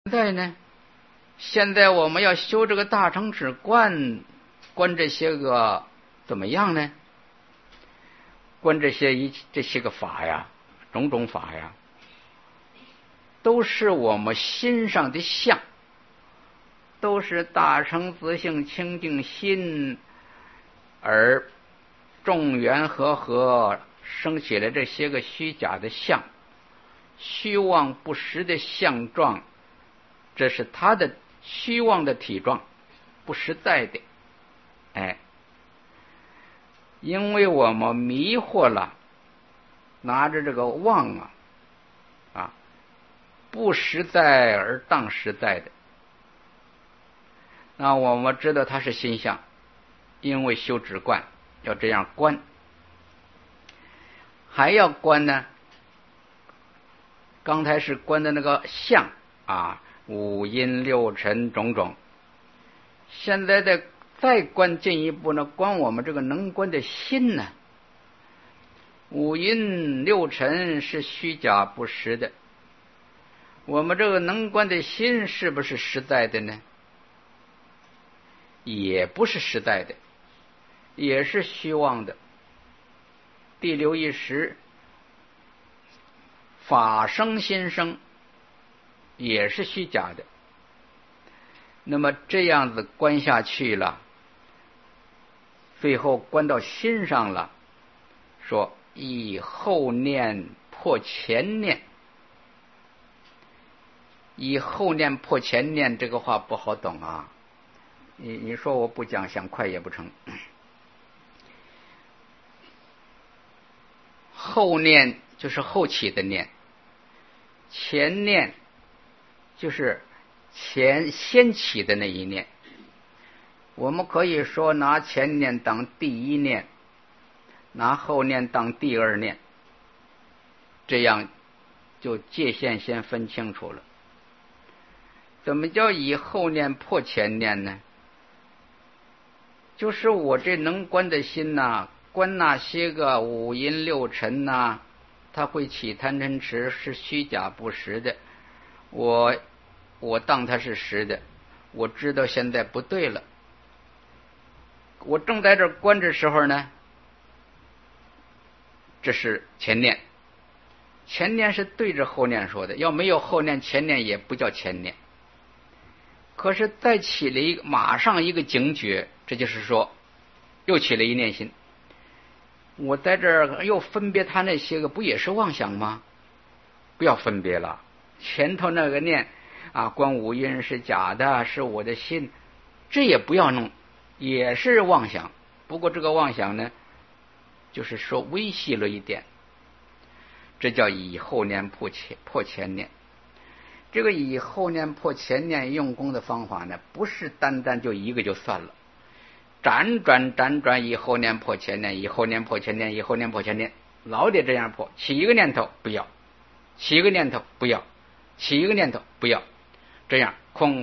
现在我们要修这个大乘止观，观这些个怎么样呢？观这些个法呀，种种法呀，都是我们心上的相，都是大乘自性清净心而众缘和生起来这些个虚假的相，虚妄不实的相状，这是他的虚妄的体状，不实在的。因为我们迷惑了，拿着这个妄不实在而当实在的，那我们知道它是心相，因为修止观要这样观，还要观呢。刚才是观的那个相五阴六尘种种，现在再观进一步呢，观我们这个能观的心呢。五阴六尘是虚假不实的，我们这个能观的心是不是实在的呢？也不是实在的，也是虚妄的。第六意识法生心生，也是虚假的。那么这样子观下去了，最后观到心上了，说以后念破前念。以后念破前念这个话不好懂啊，你说我不讲，想快也不成。后念就是后起的念，前念就是先起的那一念。我们可以说拿前念当第一念，拿后念当第二念，这样就界限先分清楚了。怎么叫以后念破前念呢？就是我这能观的心观那些个五阴六尘它会起贪嗔痴，是虚假不实的，我当它是实的，我知道现在不对了。我正在这观的时候呢，这是前念，前念是对着后念说的，要没有后念，前念也不叫前念。可是再起了马上一个警觉，这就是说又起了一念心，我在这儿又分别他那些个，不也是妄想吗？不要分别了，前头那个念观五阴是假的，是我的心，这也不要弄，也是妄想。不过这个妄想呢，就是说微细了一点，这叫以后念破前念。这个以后念破前念用功的方法呢，不是单单就一个就算了，辗转以后念破前念，以后念破前念，以后念破前念，老得这样破。起一个念头不要，起一个念头不要，起一个念头不要，这样空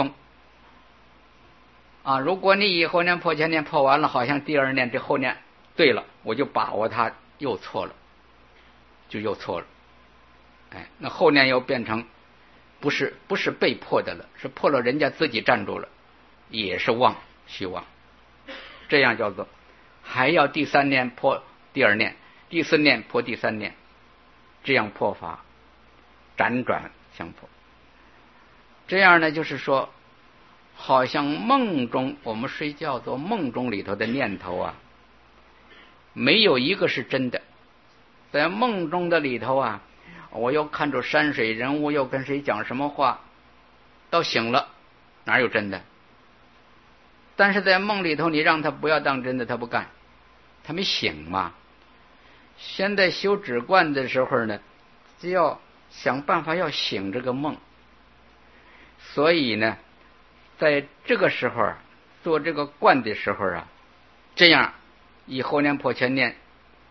如果你以后念破前念破完了，好像第二念这后念对了，我就把握它又错了，就又错了。那后念又变成不是被迫的了，是破了，人家自己站住了，也是虚妄。这样叫做还要第三念破第二念，第四念破第三念，这样破法辗转相破。这样呢，就是说好像梦中，我们睡觉做梦中里头的念头没有一个是真的。在梦中的里头我又看着山水人物，又跟谁讲什么话，到醒了哪有真的？但是在梦里头，你让他不要当真的，他不干，他没醒嘛。现在修止观的时候呢，就要想办法要醒这个梦。所以呢，在这个时候做这个观的时候这样以后念破前念，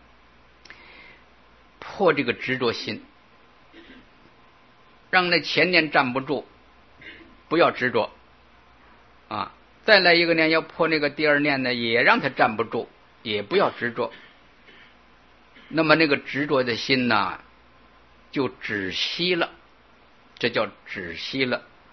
破这个执着心，让那前念站不住，不要执着再来一个念，要破那个第二念呢，也让它站不住，也不要执着。那么那个执着的心就止息了，这叫止息了。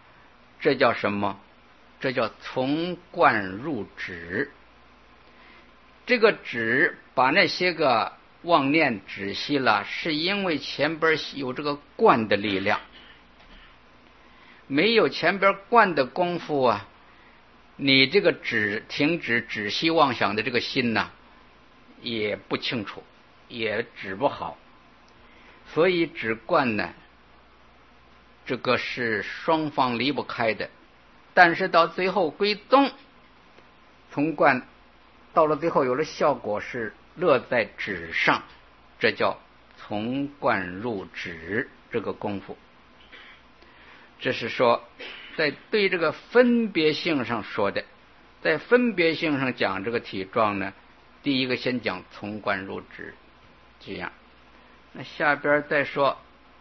这叫什么？这叫从观入止。这个止把那些个妄念止息了，是因为前边有这个观的力量。没有前边观的功夫啊，你这个停止止息妄想的这个心呐，也不清楚，也止不好。所以止观呢，这个是双方离不开的。但是到最后归宗，从观到了最后有了效果，是乐在止上，这叫从观入止这个功夫。这是说在对这个分别性上说的。在分别性上讲这个体状呢，第一个先讲从观入止，这样。那下边再说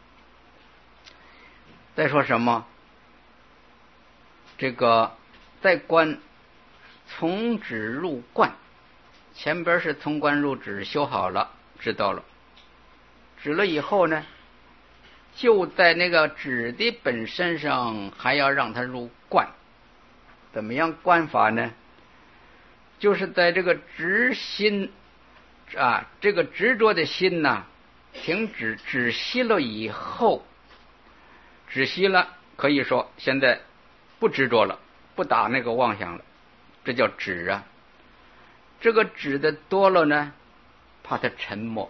什么？这个在观从止入观，前边是从观入止修好了，知道了。止了以后呢，就在那个止的本身上还要让它入观。怎么样观法呢？就是在这个执心啊，这个执着的心呐，停止止息了以后，止息了，可以说现在不执着了，不打那个妄想了，这叫止啊。这个止的多了呢，怕它沉默。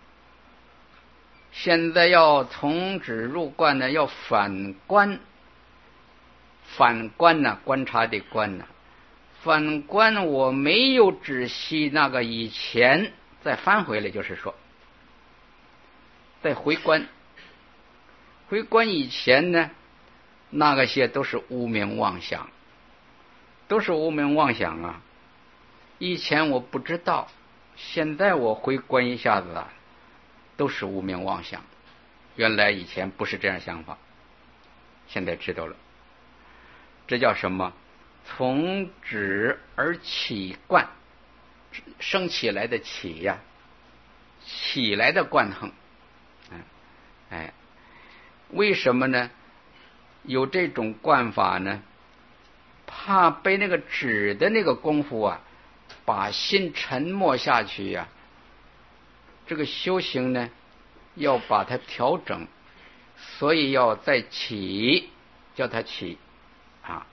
现在要从止入观呢，要反观。反观呢，观察的观呢，反观我没有止息那个以前，再翻回来，就是说再回观。回观以前呢，那个些都是无明妄想，都是无明妄想啊。以前我不知道，现在我回观一下子啊，都是无明妄想。原来以前不是这样想法，现在知道了。这叫什么？从止而起观，升起来的起呀，起来的观横。为什么呢？有这种观法呢？怕被那个止的那个功夫啊，把心沉默下去呀。这个修行呢，要把它调整，所以要再起，叫它起啊。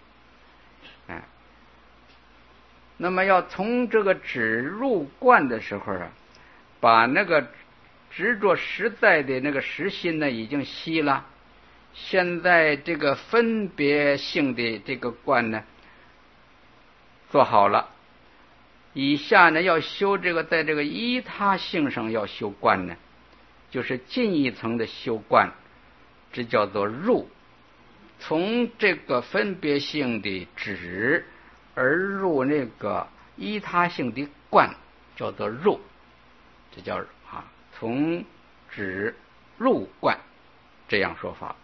那么要从这个止入观的时候啊，把那个执着实在的那个实心呢已经息了，现在这个分别性的这个观呢做好了，以下呢要修这个在这个依他性上要修观呢，就是进一层的修观，这叫做入。从这个分别性的止而入那个依他性的观，叫做入，这叫从止入观，这样说法。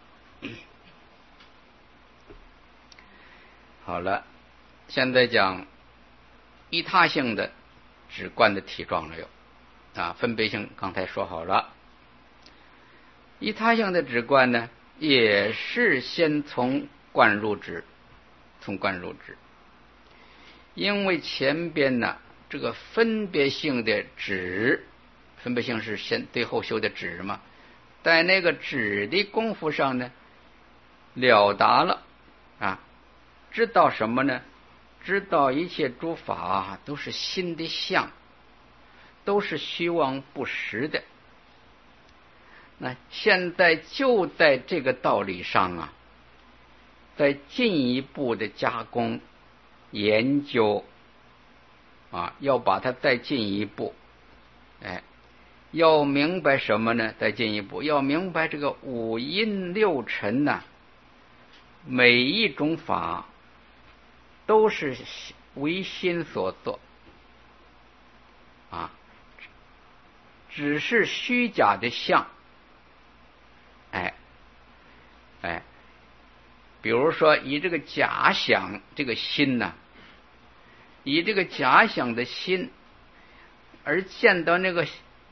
好了，现在讲依他性的止观的体状了有分别性刚才说好了。依他性的止观呢，也是先从观入止，从观入止。因为前边呢，这个分别性的止，分别性是先最后修的止嘛，在那个止的功夫上呢，了达了知道什么呢？知道一切诸法都是心的相，都是虚妄不实的。那现在就在这个道理上再进一步的加工研究要把它再进一步，要明白什么呢？再进一步要明白这个五阴六尘每一种法都是为心所作只是虚假的相。比如说以这个假想这个心以这个假想的心而见到那个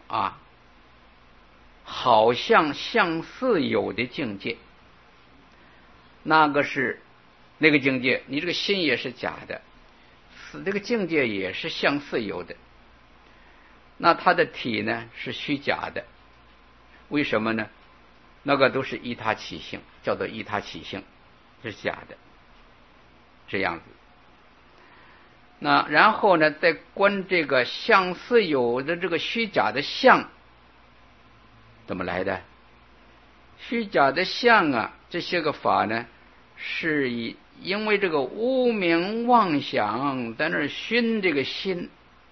好像相似有的境界，那个是那个境界，你这个心也是假的，这个境界也是相似有的。那它的体呢是虚假的，为什么呢？那个都是依他起性，叫做依他起性，是假的，这样子。那然后呢，再观这个相似有的这个虚假的相，怎么来的？虚假的相啊，这些个法呢，是因为这个无明妄想在那儿熏这个心。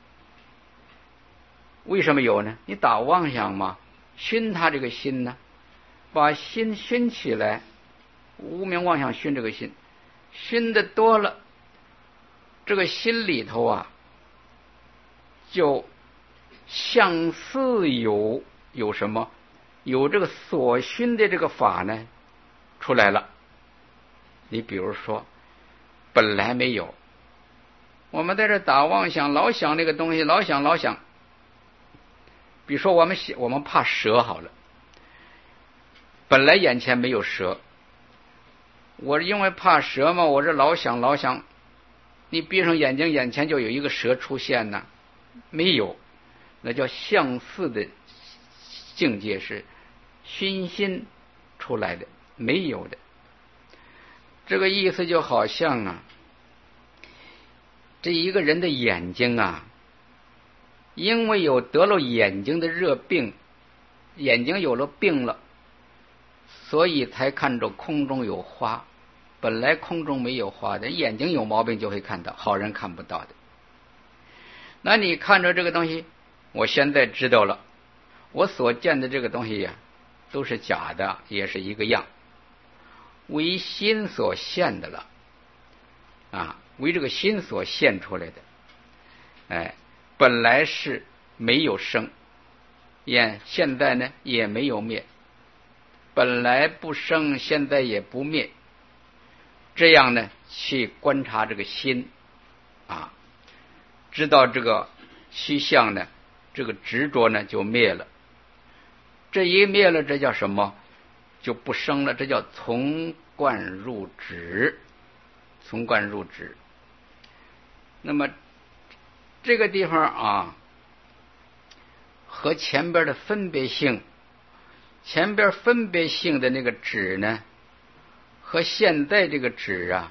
为什么有呢？你打妄想嘛，熏他这个心呢，把心熏起来，无明妄想熏这个心，熏的多了，这个心里头啊，就相似有什么？有这个所熏的这个法呢出来了。你比如说，本来没有，我们在这打妄想，老想那个东西，老想。比如说我们怕蛇好了，本来眼前没有蛇，我因为怕蛇嘛，我这老想，你闭上眼睛，眼前就有一个蛇出现呢，没有，那叫相似的境界，是熏心出来的，没有的。这个意思就好像啊，这一个人的眼睛啊，因为得了眼睛的热病，眼睛有了病了，所以才看着空中有花。本来空中没有花的，眼睛有毛病就会看到，好人看不到的。那你看着这个东西，我现在知道了，我所见的这个东西呀，都是假的，也是一个样，为心所现的了啊，为这个心所现出来的。哎，本来是没有生，现在呢也没有灭，本来不生，现在也不灭。这样呢，去观察这个心啊，知道这个虚相呢，这个执着呢就灭了。这一灭了，这叫什么？就不生了，这叫从观入止，从观入止。那么这个地方啊，和前边的分别性，前边分别性的那个止呢，和现在这个止啊，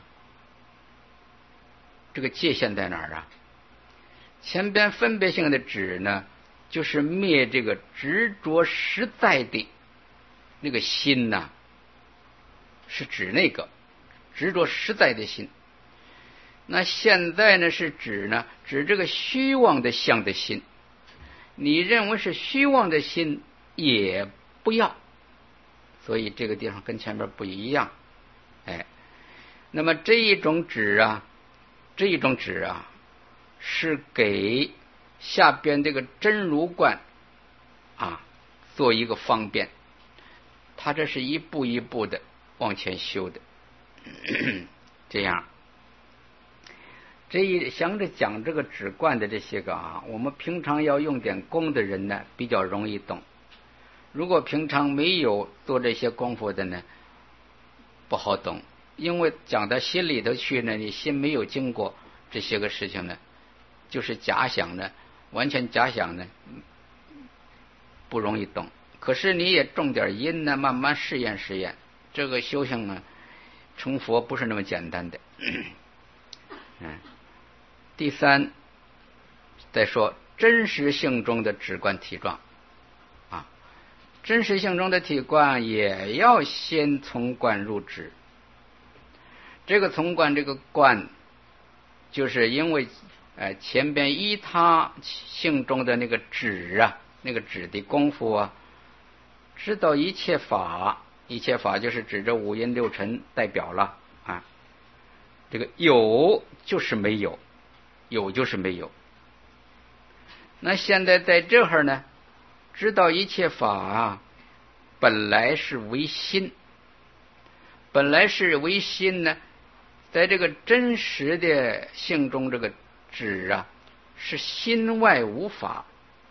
这个界限在哪儿啊？前边分别性的止呢，就是灭这个执着实在的那个心呐，是指那个执着实在的心。那现在呢，是指这个虚妄的相的心。你认为是虚妄的心也不要，所以这个地方跟前面不一样。哎，那么这一种止啊，是给下边这个真如观啊做一个方便，他这是一步一步的往前修的。这样，想着讲这个止观的这些个啊，我们平常要用点功的人呢，比较容易懂。如果平常没有做这些功夫的呢，不好懂，因为讲到心里头去呢，你心没有经过这些个事情呢，就是假想呢，完全假想呢，不容易懂。可是你也种点因呢，慢慢试验，这个修行呢，成佛不是那么简单的。第三，再说真实性中的止观体状啊，真实性中的体观也要先从观入止。这个从观，这个观，就是因为前边依他性中的那个止啊，那个止的功夫啊，知道一切法就是指着五阴六尘代表了啊。这个有就是没有，有就是没有。那现在在这儿呢，知道一切法啊，本来是为心，呢，在这个真实的性中，这个止啊，是心外无法，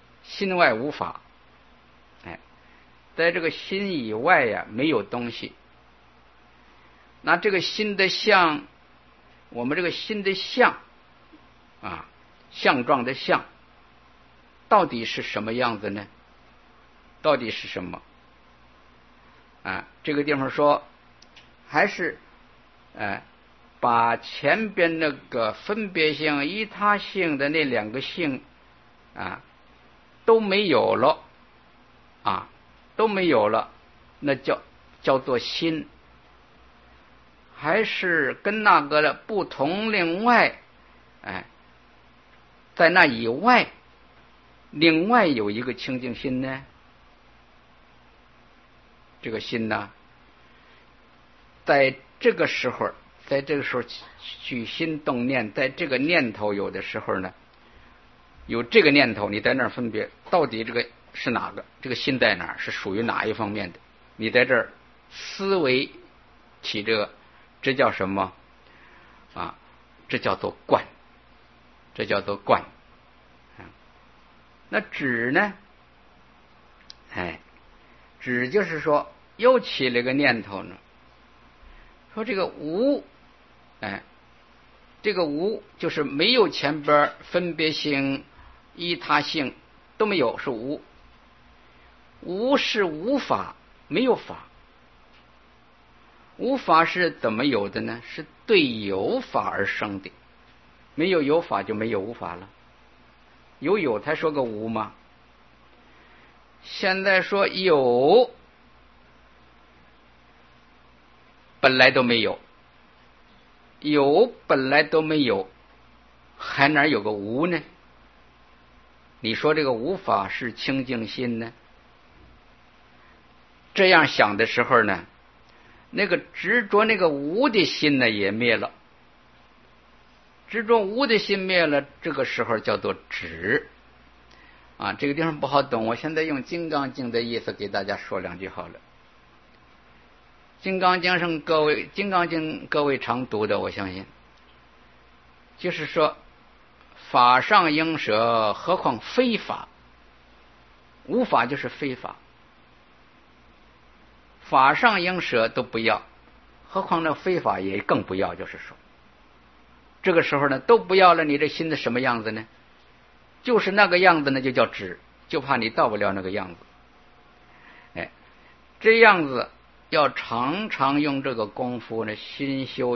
哎，在这个心以外呀，没有东西。那这个心的相我们这个心的相啊，相状的相到底是什么样子呢？到底是什么啊？这个地方说还是把前边那个分别性依他性的那两个性啊都没有了啊，都没有了，那叫做心，还是跟那个的不同？另外在那以外另外有一个清净心呢？这个心呢，在这个时候起心动念，在这个念头有的时候呢，有这个念头，你在那儿分别到底这个是哪个，这个心在哪儿，是属于哪一方面的，你在这儿思维起这个，这叫什么啊？这叫做观，这叫做观。那止呢？止就是说又起了个念头呢，说这个无，这个无就是没有前边分别性依他性都没有，是无。无是无法，没有法。无法是怎么有的呢？是对有法而生的，没有有法就没有无法了。有才说个无吗？现在说有本来都没有，有本来都没有，还哪有个无呢？你说这个无法是清净心呢？这样想的时候呢，那个执着那个无的心呢也灭了，执着无的心灭了，这个时候叫做止啊。这个地方不好懂，我现在用《金刚经》的意思给大家说两句好了。金刚经上金刚经各位常读的，我相信就是说法上应舍，何况非法。无法就是非法，法上应舍都不要，何况那非法也更不要。就是说这个时候呢都不要了，你这心的什么样子呢？就是那个样子呢，就叫止，就怕你到不了那个样子。这样子要常常用这个功夫呢，心修，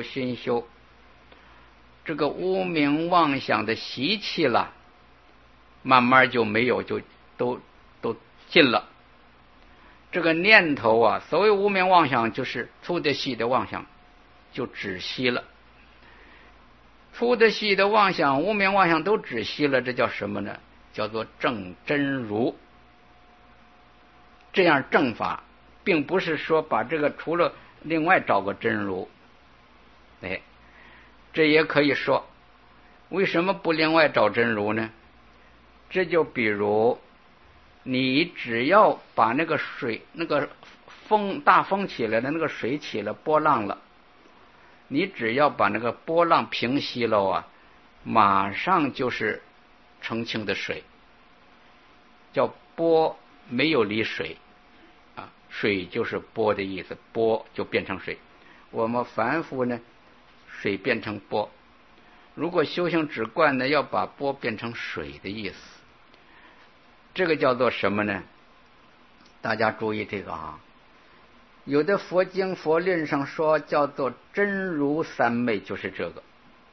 这个无明妄想的习气了，慢慢就没有，就都尽了。这个念头啊，所谓无明妄想就是粗的细的妄想，就止息了。粗的细的妄想，无明妄想都止息了，这叫什么呢？叫做正真如。这样正法并不是说把这个除了另外找个真如，这也可以说为什么不另外找真如呢？这就比如你只要把那个水，那个大风起来了，那个水起了波浪了，你只要把那个波浪平息了啊，马上就是澄清的水，叫波没有离水啊，水就是波的意思，波就变成水。我们凡夫呢，水变成波，如果修行止观呢，要把波变成水的意思。这个叫做什么呢？大家注意这个啊，有的佛经佛论上说叫做真如三昧，就是这个。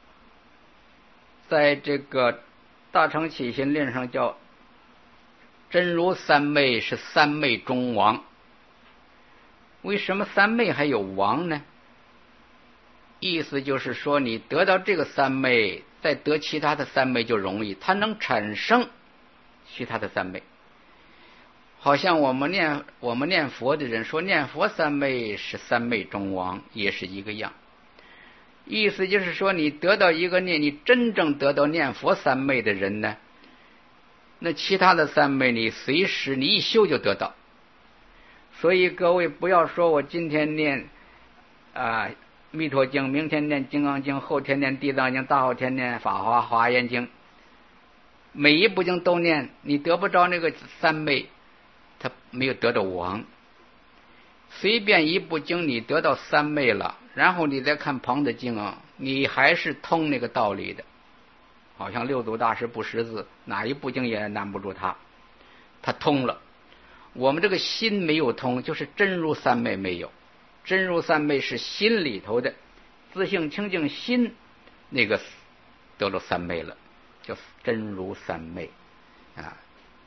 在这个大乘起信论上叫真如三昧是三昧中王。为什么三昧还有王呢？意思就是说你得到这个三昧，再得其他的三昧就容易，它能产生其他的三昧。好像我们念佛的人说念佛三昧是三昧中王，也是一个样。意思就是说你得到一个你真正得到念佛三昧的人呢，那其他的三昧你随时你一修就得到。所以各位不要说我今天念弥陀经，明天念金刚经，后天念地藏经，大后天念法华严经，每一部经都念，你得不着那个三昧，他没有得到王。随便一部经你得到三昧了， 然后你再看旁的经啊，你还是通那个道理的。好像六祖大师不识字，哪一部经也难不住他，他通了。我们这个心没有通，就是真如三昧没有。真如三昧是心里头的自性清净心，那个得了三昧了，叫真如三昧啊。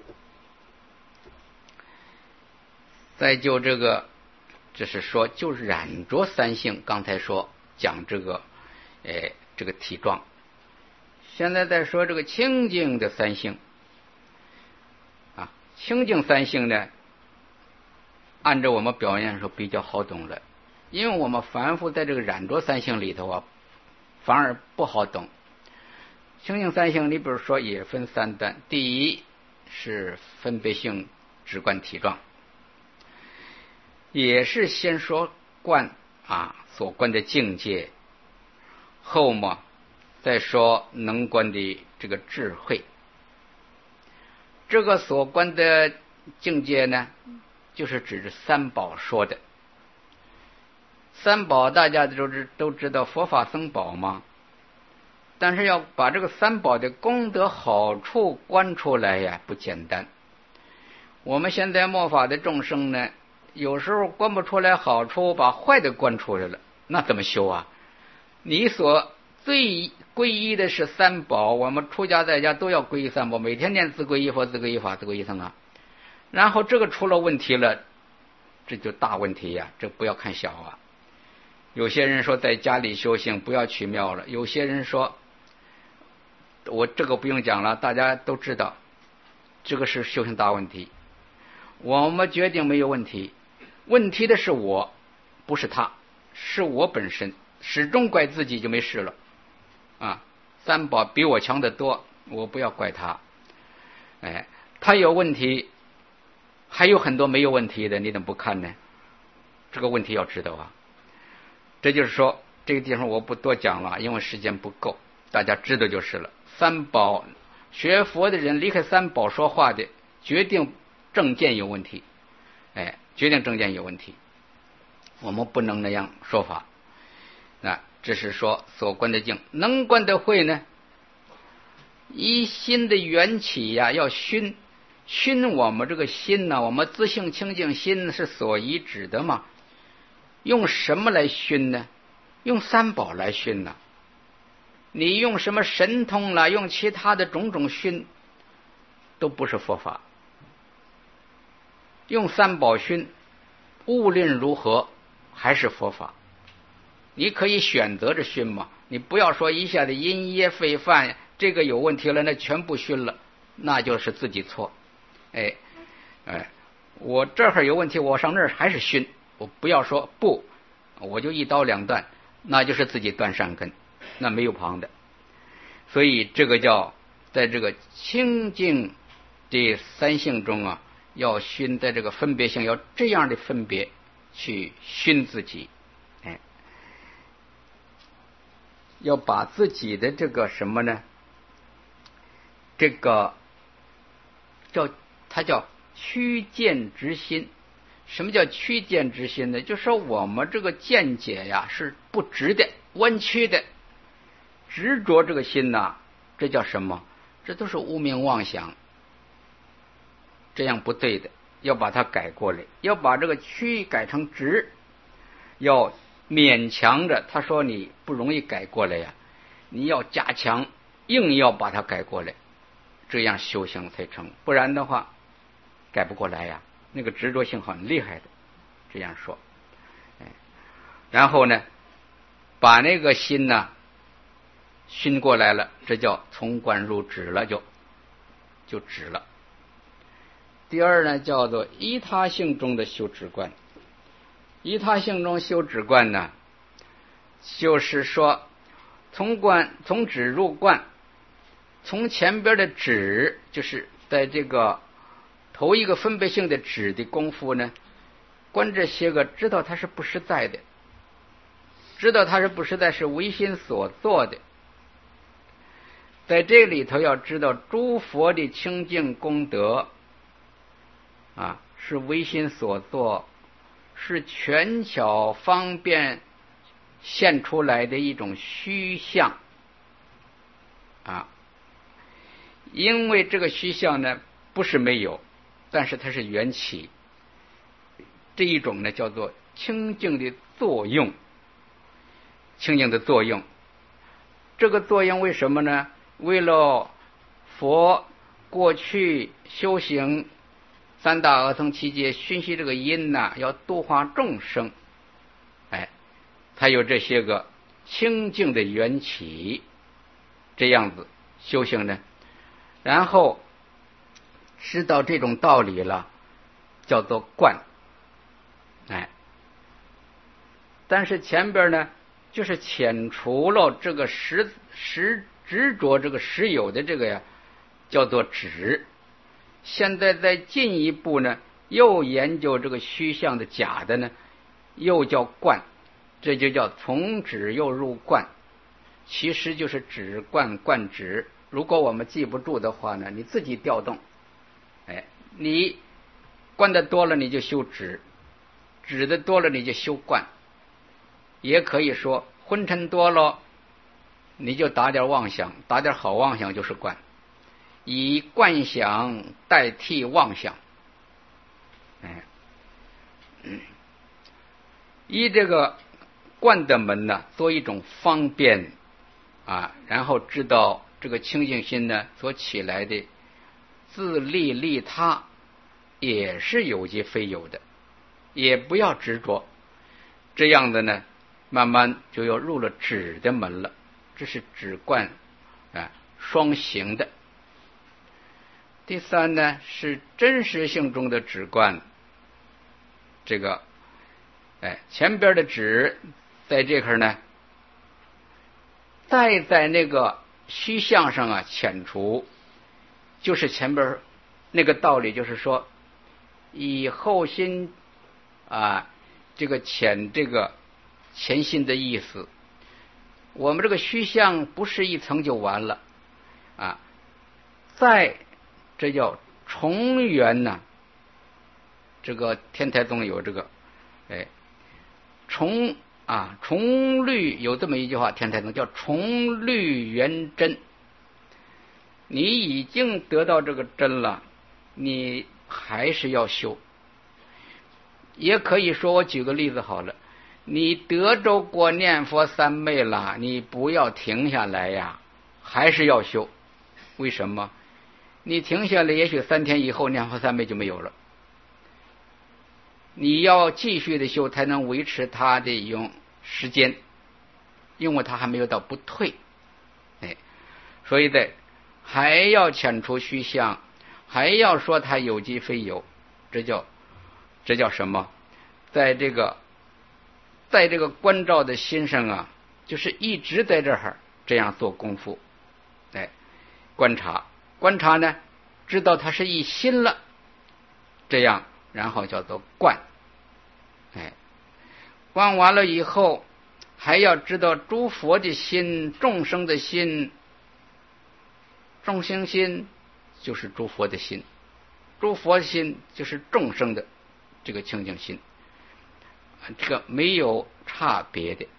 再就这个，这是说就染着三性，刚才说讲这个这个体状，现在再说这个清净的三性啊。清净三性呢，按照我们表现说比较好懂了，因为我们反复在这个染着三性里头啊，反而不好懂。清净三性你比如说也分三段，第一是分别性直观体状，也是先说观啊所观的境界，后嘛再说能观的这个智慧。这个所观的境界呢，就是指着三宝说的。三宝大家都知道佛法僧宝嘛，但是要把这个三宝的功德好处观出来呀，不简单。我们现在末法的众生呢，有时候观不出来好处，把坏的观出来了，那怎么修啊？你所最皈依的是三宝，我们出家在家都要皈依三宝，每天念自皈依佛、自皈依法、自皈依僧啊。然后这个出了问题了，这就大问题呀，这不要看小啊。有些人说在家里修行不要去庙了，有些人说我这个不用讲了，大家都知道这个是修行大问题。我们决定没有问题，问题的是我，不是他，是我本身，始终怪自己就没事了啊。三宝比我强得多，我不要怪他。他有问题，还有很多没有问题的，你怎么不看呢？这个问题要知道啊。这就是说这个地方我不多讲了，因为时间不够，大家知道就是了。三宝学佛的人离开三宝说话的，决定正见有问题，决定正见有问题，我们不能那样说法。那这是说所观的境，能观的慧呢，依心的缘起呀，要熏我们这个心呢，我们自性清净心是所依止的嘛。用什么来熏呢？用三宝来熏呢。你用什么神通啦，用其他的种种熏，都不是佛法。用三宝熏，无论如何还是佛法。你可以选择着熏嘛，你不要说一下子因噎废饭，这个有问题了，那全部熏了，那就是自己错。我这儿有问题，我上那儿还是熏，我不要说不，我就一刀两断，那就是自己断善根，那没有旁的。所以这个叫在这个清净的三性中啊，要熏，在这个分别性要这样的分别去熏自己，要把自己的这个什么呢？这个它叫曲见直心。什么叫曲见直心呢？就是说我们这个见解呀是不直的、弯曲的，执着这个心呐，这叫什么？这都是无明妄想，这样不对的，要把它改过来，要把这个曲改成直，要勉强着。他说你不容易改过来呀，你要加强，硬要把它改过来，这样修行才成，不然的话改不过来呀。那个执着性很厉害的，这样说。然后呢，把那个心呢熏过来了，这叫从观入止了，就止了。第二呢，叫做依他性中的修止观。依他性中修止观呢，就是说从止入观，从前边的止，就是在这个头一个分别性的止的功夫呢，观这些个，知道它是不实在的，知道它是不实在，是唯心所做的。在这里头要知道诸佛的清净功德是唯心所做，是权巧方便现出来的一种虚相啊。因为这个虚相呢不是没有，但是它是缘起，这一种呢叫做清净的作用。清净的作用，这个作用为什么呢？为了佛过去修行三大阿僧祇劫熏习这个因呐，要度化众生，才有这些个清净的缘起，这样子修行呢，然后知道这种道理了，叫做观。但是前边呢，就是遣除了这个实执着这个实有的这个呀，叫做执。现在再进一步呢，又研究这个虚相的假的呢，又叫观，这就叫从执又入观，其实就是执观观执。如果我们记不住的话呢，你自己调动，你观的多了你就修执，执的多了你就修观。也可以说昏沉多了你就打点妄想，打点好妄想就是观，以观想代替妄想。以这个观的门呢做一种方便然后知道这个清净心呢所起来的自利利他也是有即非有的，也不要执着，这样的呢慢慢就要入了止的门了。这是止观双行的。第三呢是真实性中的止观，这个前边的止在这块呢，再在那个虚相上遣除，就是前边那个道理，就是说以后心这个遣这个前心的意思。我们这个虚相不是一层就完了再这叫重圆呢。这个天台宗有这个重律，有这么一句话，天台宗叫重律圆真。你已经得到这个真了，你还是要修。也可以说，我举个例子好了，你得着过念佛三昧了，你不要停下来呀，还是要修。为什么？你停下来，也许3天以后念佛三昧就没有了。你要继续的修，才能维持它的用时间，因为它还没有到不退。所以还要遣除虚相，还要说它有即非有，这叫什么？在这个观照的心上就是一直在这儿这样做功夫，观察呢，知道它是一心了，这样然后叫做观。观完了以后，还要知道诸佛的心、众生的心。众生心就是诸佛的心，诸佛心就是众生的这个清净心，这个没有差别的。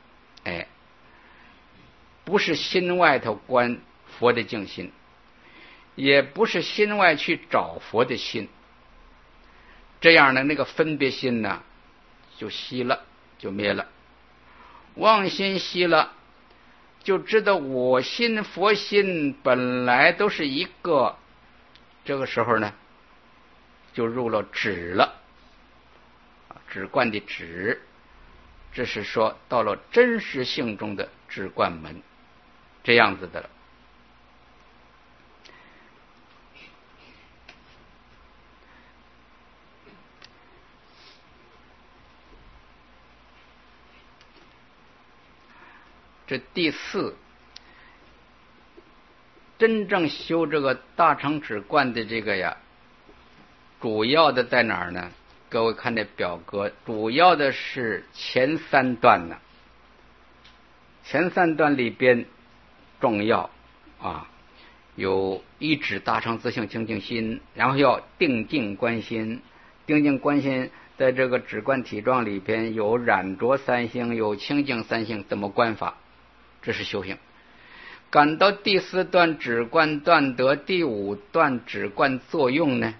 不是心外头观佛的净心，也不是心外去找佛的心，这样的那个分别心呢就熄了，就灭了。妄心熄了，就知道我心佛心本来都是一个，这个时候呢就入了止了，止观的止，这是说到了真实性中的止观门，这样子的了。这第四，真正修这个大乘止观的这个呀，主要的在哪儿呢？各位看这表格，主要的是前3段呢。前3段里边重要有一指大乘自性清净心，然后要定静观心，定静观心在这个止观体状里边有染着三性，有清净三性，怎么观法？这是修行。赶到第4段止观断得，第5段止观作用呢？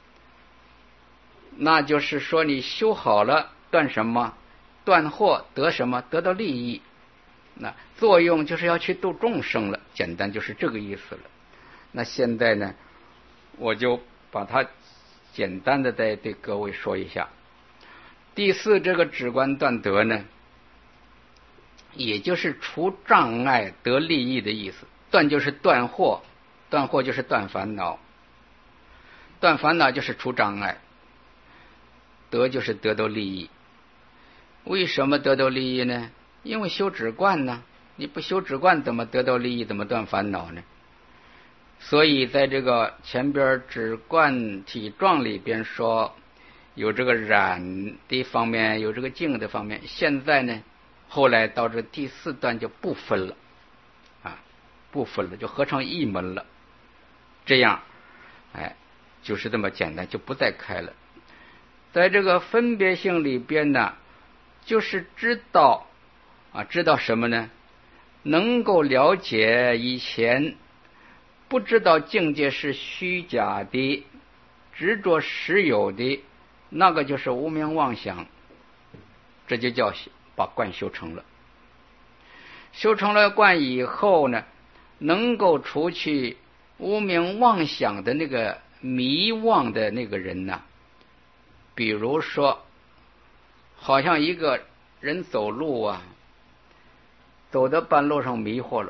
那就是说你修好了，断什么？断惑得什么？得到利益。那作用就是要去度众生了，简单就是这个意思了。那现在呢，我就把它简单的再对各位说一下。第4这个止观断得呢，也就是除障碍得利益的意思。断就是断惑，断惑就是断烦恼，断烦恼就是除障碍，得就是得到利益。为什么得到利益呢？因为修止观呢，你不修止观怎么得到利益，怎么断烦恼呢？所以在这个前边止观体状里边说有这个染的方面，有这个净的方面。现在呢，后来到这第4段就不分了啊，不分了，就合成一门了。这样，就是这么简单，就不再开了。在这个分别性里边呢，就是知道什么呢？能够了解以前不知道境界是虚假的，执着实有的，那个就是无明妄想，这就叫把观修成了。修成了观以后呢，能够除去无明妄想的那个迷妄的那个人呢，比如说好像一个人走路啊，走到半路上迷惑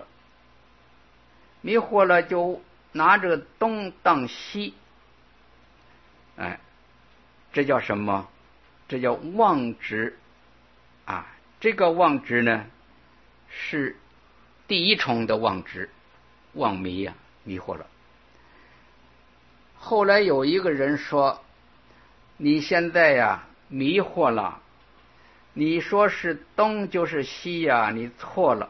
了就拿着东当西，这叫什么？这叫妄执啊！这个妄执呢，是第一重的妄执，妄迷呀，迷惑了。后来有一个人说：“你现在呀迷惑了，你说是东就是西呀，你错了。”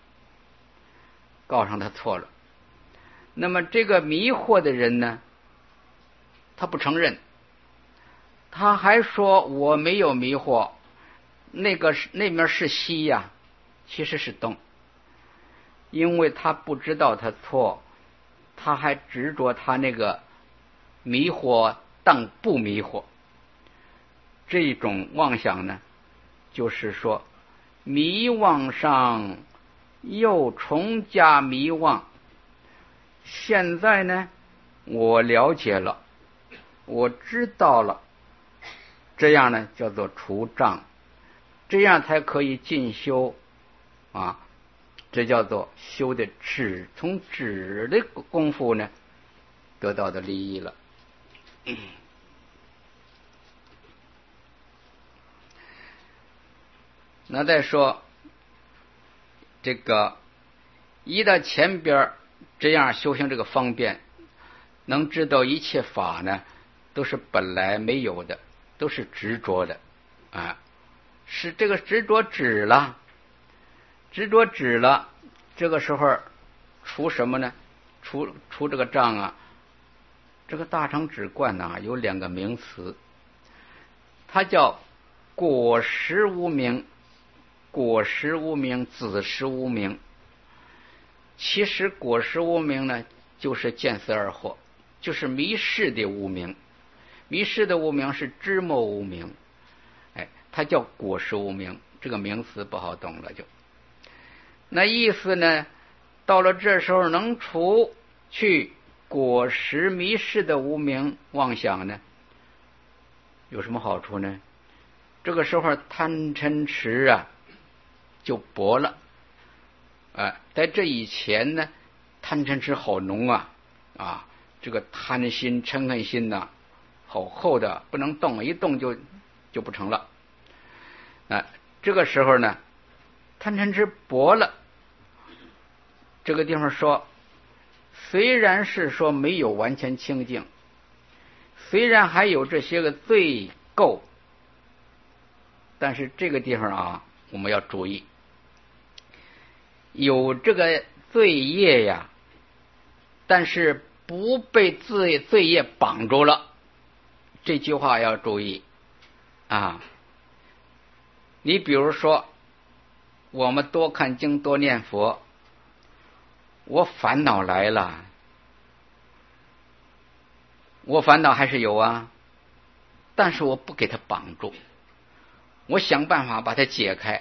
告上他错了。那么这个迷惑的人呢，他不承认，他还说我没有迷惑，那面是西呀，其实是东。因为他不知道他错，他还执着他那个迷惑当不迷惑。这种妄想呢，就是说迷妄上又重加迷妄。现在呢，我了解了，我知道了，这样呢叫做除障，这样才可以进修啊。这叫做修的止，从止的功夫呢得到的利益了。那再说这个一到前边这样修行，这个方便能知道一切法呢都是本来没有的，都是执着的是这个执着止了，这个时候除什么呢？除这个障啊。这个大乘止观有2个名词，它叫果实无明，子实无明。其实果实无明呢，就是见思二惑，就是迷失的无明。迷失的无明是知末无明，它叫果实无明。这个名词不好懂了，就那意思呢，到了这时候能除去果实迷失的无明妄想呢，有什么好处呢？这个时候贪嗔痴就薄了。在这以前呢，贪嗔痴好浓这个贪心嗔恨心好厚的，不能动，一动就不成了。这个时候呢，贪嗔痴薄了。这个地方说，虽然是说没有完全清净，虽然还有这些个罪垢，但是这个地方我们要注意，有这个罪业呀，但是不被罪业绑住了。这句话要注意啊。你比如说，我们多看经多念佛，我烦恼来了，我烦恼还是有啊，但是我不给它绑住，我想办法把它解开，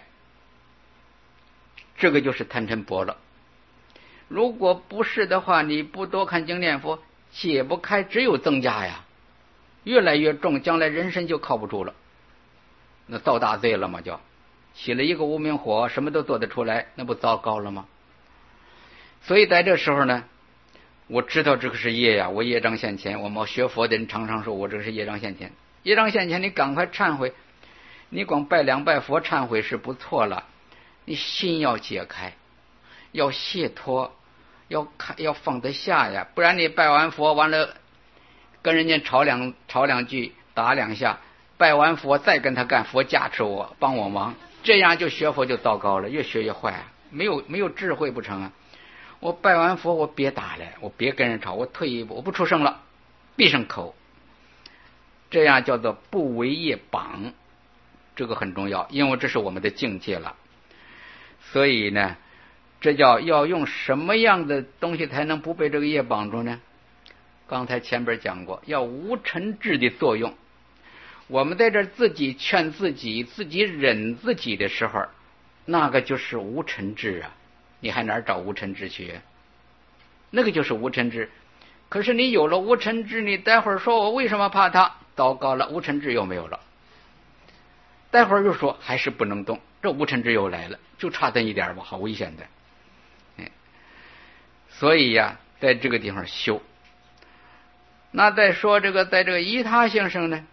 这个就是贪嗔薄了。如果不是的话，你不多看经念佛，解不开，只有增加呀，越来越重，将来人身就靠不住了，那造大罪了吗？就起了一个无明火，什么都做得出来，那不糟糕了吗？所以在这时候呢，我知道这个是业呀，我业障现前。我们学佛的人常常说我这个是业障现前，业障现前，你赶快忏悔，你光拜两拜佛忏悔是不错了，你心要解开，要解脱，要放得下呀，不然你拜完佛完了，跟人家吵两句，打两下，拜完佛再跟他干，佛加持我，帮我忙，这样就学佛就糟糕了，越学越坏啊，没有智慧不成啊。我拜完佛，我别打了，我别跟人吵，我退一步，我不出声了，闭上口，这样叫做不为业绑，这个很重要，因为这是我们的境界了。所以呢，这叫要用什么样的东西才能不被这个业绑住呢？刚才前边讲过，要无嗔智的作用。我们在这自己劝自己，自己忍自己的时候，那个就是无嗔智啊。你还哪儿找无嗔智去？那个就是无嗔智。可是你有了无嗔智，你待会儿说我为什么怕他，糟糕了，无嗔智又没有了。待会儿又说还是不能动，这无嗔智又来了，就差这一点吧，好危险的。所以呀，在这个地方修。那再说这个，在这个依他性生呢，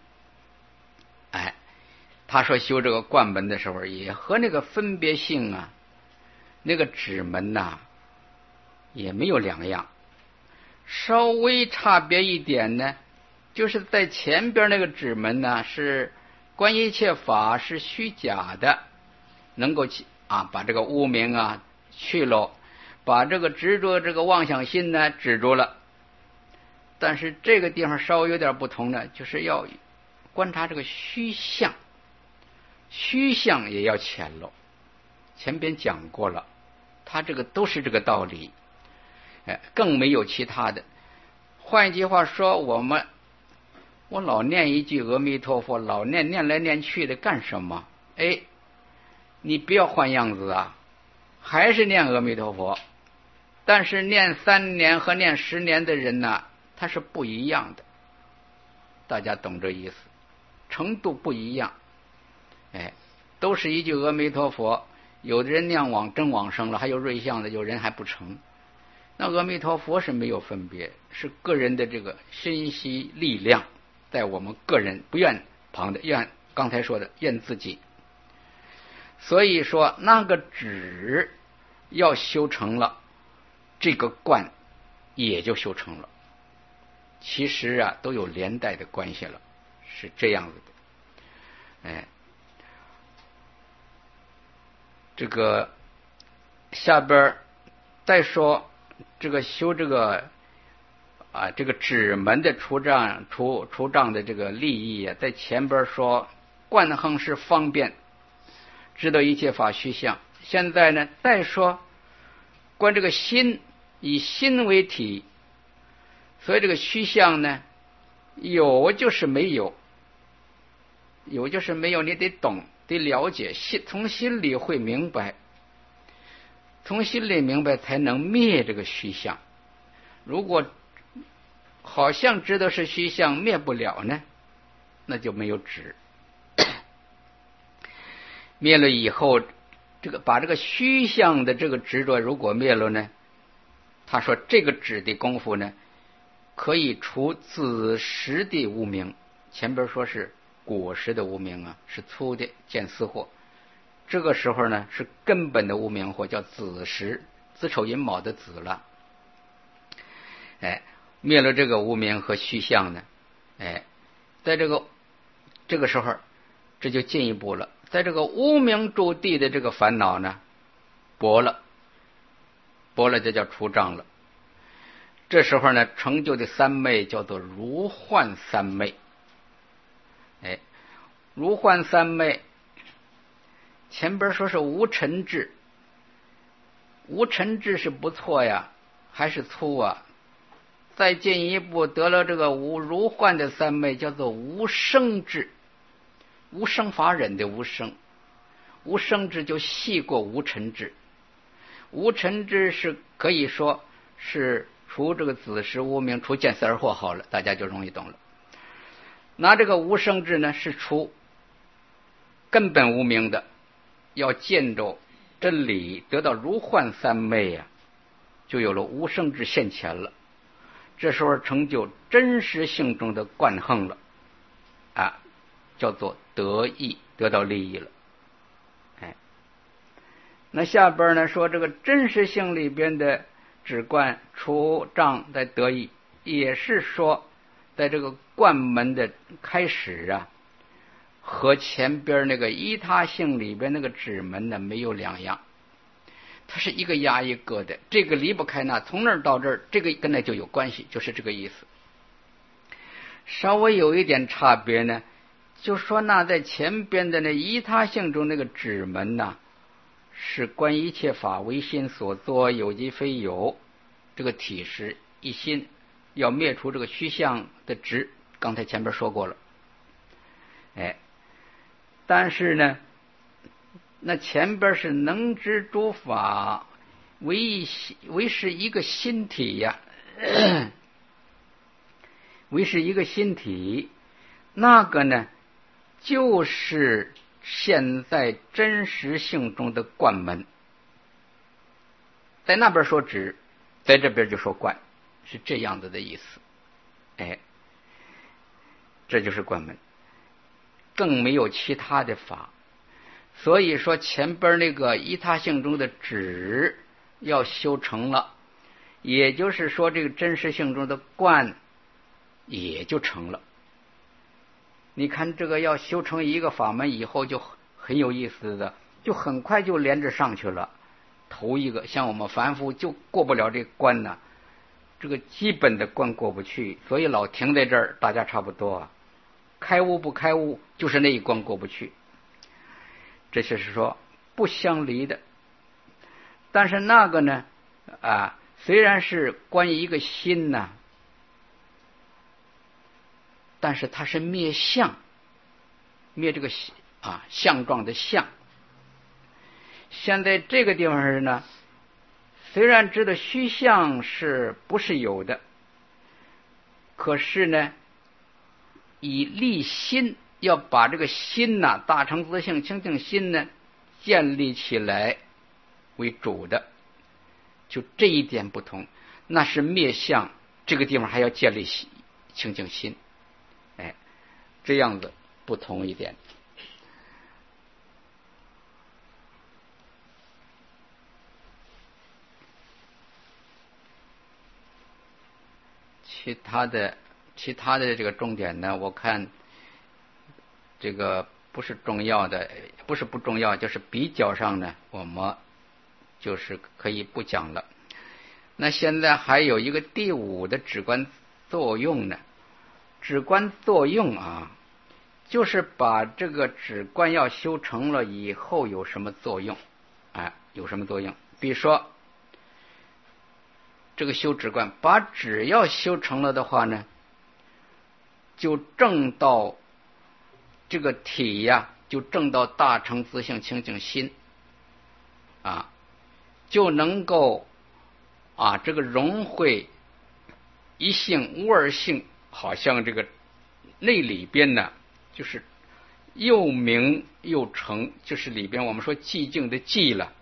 他说修这个观门的时候，也和那个分别性啊，那个指门呐，也没有两样，稍微差别一点呢，就是在前边那个指门呢，是观一切法是虚假的，能够把这个无明啊去了，把这个执着这个妄想心呢止住了。但是这个地方稍微有点不同呢，就是要观察这个虚相，虚相也要浅了，前边讲过了，他这个都是这个道理，更没有其他的。换一句话说，我老念一句阿弥陀佛，老念来念去的干什么？你不要换样子啊，还是念阿弥陀佛。但是念3年和念10年的人呢，他是不一样的，大家懂这意思，程度不一样。都是一句阿弥陀佛，有的人念真往生了，还有瑞相的，有人还不成。那阿弥陀佛是没有分别，是个人的这个身息力量，在我们个人不愿旁的，愿刚才说的愿自己。所以说那个止要修成了，这个观也就修成了。其实啊，都有连带的关系了，是这样子的。这个下边再说这个修这个这个指门的除障的这个利益啊，在前边说观行是方便，知道一切法虚相。现在呢，再说观这个心，以心为体，所以这个虚相呢，有就是没有，有就是没有，你得懂。得了解，从心里会明白，从心里明白才能灭这个虚相。如果好像知道是虚相，灭不了呢，那就没有止。灭了以后，把这个虚相的这个执着如果灭了呢，他说这个止的功夫呢，可以除子时的无明。前边说是果实的无明啊，是粗的见思惑，这个时候呢是根本的无明惑，叫子时，子丑寅卯的子了。灭了这个无明和虚相呢，在这个时候，这就进一步了，在这个无明住地的这个烦恼呢，薄了就叫除障了。这时候呢，成就的三昧叫做如幻三昧。 如幻三昧，前边说是无尘智，无尘智是不错呀，还是粗啊？再进一步得了这个如幻的三昧，叫做无生智，无生法忍的无生，无生智就细过无尘智。无尘智是可以说是除这个子时无明，除见思而惑好了，大家就容易懂了。拿这个无生智呢，是除根本无明的，要见着真理，得到如幻三昧呀，就有了无生智现前了。这时候成就真实性中的贯横了啊，叫做得益，得到利益了。哎，那下边呢说这个真实性里边的止观除障的得益，也是说在这个观门的开始啊，和前边那个依他性里边那个止门呢没有两样，它是一个压一个的，这个离不开那，从那儿到这儿，这个跟那就有关系，就是这个意思。稍微有一点差别呢，就说那在前边的那依他性中那个止门呢，是观一切法唯心所作，有即非有，这个体是一心，要灭除这个虚相的执，刚才前边说过了。哎，但是呢，那前边是能知诸法唯是一个心体呀，唯是一个心体，那个呢就是现在真实性中的观门，在那边说止，在这边就说观，是这样子的意思。哎，这就是观门，更没有其他的法。所以说前边那个依他性中的止要修成了，也就是说这个真实性中的观也就成了。你看这个要修成一个法门以后就很有意思的，就很快就连着上去了。头一个像我们凡夫就过不了这关呢，这个基本的关过不去，所以老停在这儿，大家差不多啊。开悟不开悟，就是那一关过不去。这就是说不相离的。但是那个呢虽然是关于一个心呢，但是它是灭相，灭这个相状的相。现在这个地方是呢，虽然知道虚相是不是有的，可是呢以立心，要把这个心大乘自性清净心呢建立起来为主的，就这一点不同。那是灭相，这个地方还要建立清净心，哎，这样子不同一点。其他的这个重点呢，我看这个不是重要的，不是不重要，就是比较上呢，我们就是可以不讲了。那现在还有一个第五的止观作用呢，止观作用就是把这个止观要修成了以后有什么作用，有什么作用？比如说这个修止观，把止要修成了的话呢，就证到这个体就证到大乘自性清净心就能够这个融会一性无二性，好像这个那里边呢就是又明又成，就是里边我们说寂静的寂了。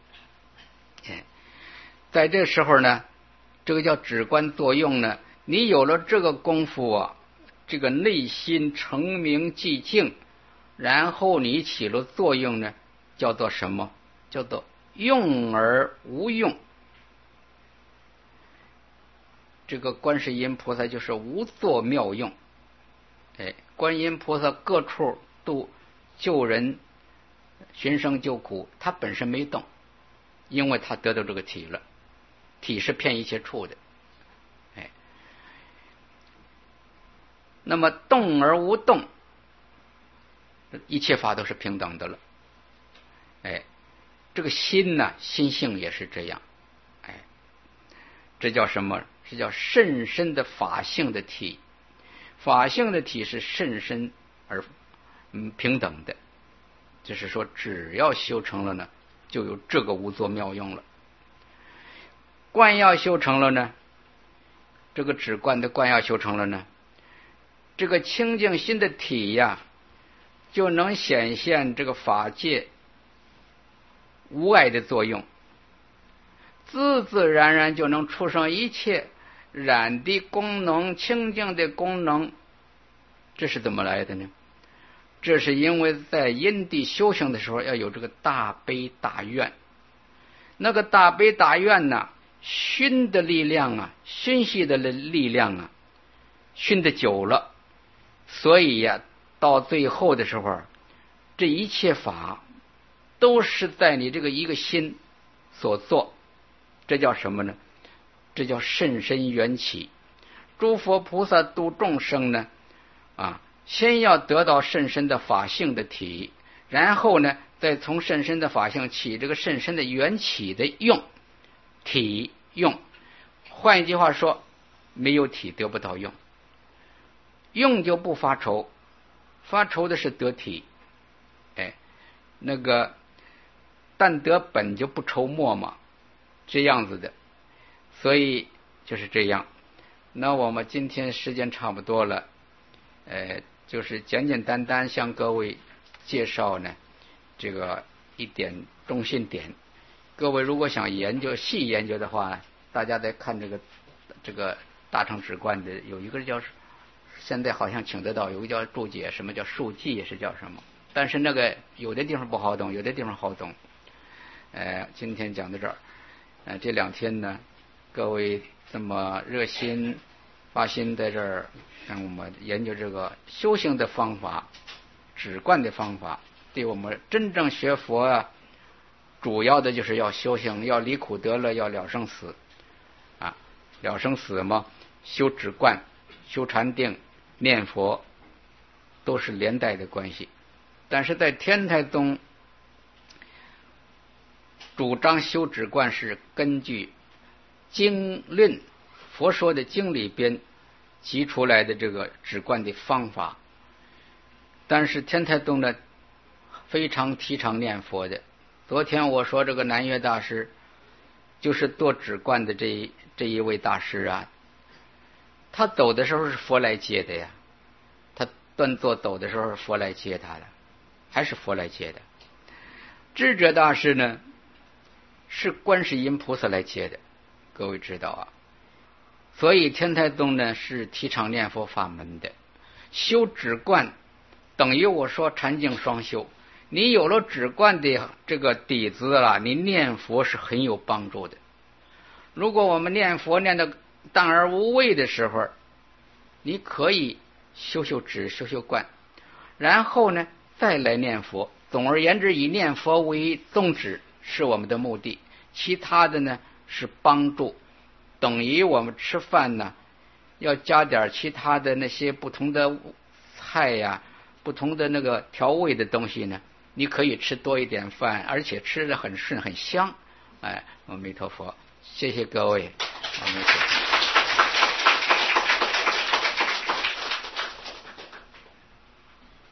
在这时候呢，这个叫止观作用呢，你有了这个功夫这个内心成明寂静，然后你起了作用呢，叫做什么？叫做用而无用。这个观世音菩萨就是无作妙用。观音菩萨各处度救人寻生救苦，他本身没动，因为他得到这个体了，体是遍一切处的。那么动而无动， 一切法都是平等的了。哎，这个心呢，心性也是这样。哎，这叫什么？这叫甚深的法性的体。法性的体是甚深而平等的，就是说只要修成了呢，就有这个无作妙用了。观要修成了呢，这个止观的观要修成了呢，这个清净心的体呀，就能显现这个法界无碍的作用，自自然然就能出生一切染的功能、清净的功能。这是怎么来的呢？这是因为在因地修行的时候要有这个大悲大愿。那个大悲大愿呢，熏的力量啊，熏习的力量啊，熏的久了，所以呀，到最后的时候，这一切法都是在你这个一个心所做。这叫什么呢？这叫甚深缘起。诸佛菩萨度众生呢，先要得到甚深的法性的体，然后呢，再从甚深的法性起这个甚深的缘起的用，体用。换一句话说，没有体得不到用，用就不发愁，发愁的是得体。哎，那个但得本就不愁末嘛，这样子的。所以就是这样。那我们今天时间差不多了，就是简简单单向各位介绍呢这个一点中心点。各位如果想细研究的话，大家再看这个大乘止观的，有一个叫，现在好像请得到，有一个叫注解，什么叫述记也是叫什么，但是那个有的地方不好懂，有的地方好懂。今天讲到这儿，这2天呢，各位这么热心发心在这儿让我们研究这个修行的方法、止观的方法，对我们真正学佛主要的就是要修行，要离苦得乐，要了生死了生死嘛，修止观、修禅定、念佛都是连带的关系。但是在天台宗主张修止观是根据经论，佛说的经里边集出来的这个止观的方法。但是天台宗呢非常提倡念佛的。昨天我说这个南岳大师就是做止观的这一位大师啊，他走的时候是佛来接的呀，他端坐走的时候是佛来接他的，还是佛来接的。智者大师呢是观世音菩萨来接的，各位知道所以天台宗呢是提倡念佛法门的。修止观等于我说禅净双修，你有了止观的这个底子了，你念佛是很有帮助的。如果我们念佛念得淡而无味的时候，你可以修止、修观，然后呢再来念佛。总而言之，以念佛为宗旨是我们的目的，其他的呢是帮助。等于我们吃饭呢要加点其他的那些不同的菜呀、不同的那个调味的东西呢，你可以吃多一点饭，而且吃得很顺很香。阿弥陀佛，谢谢各位，阿弥陀佛。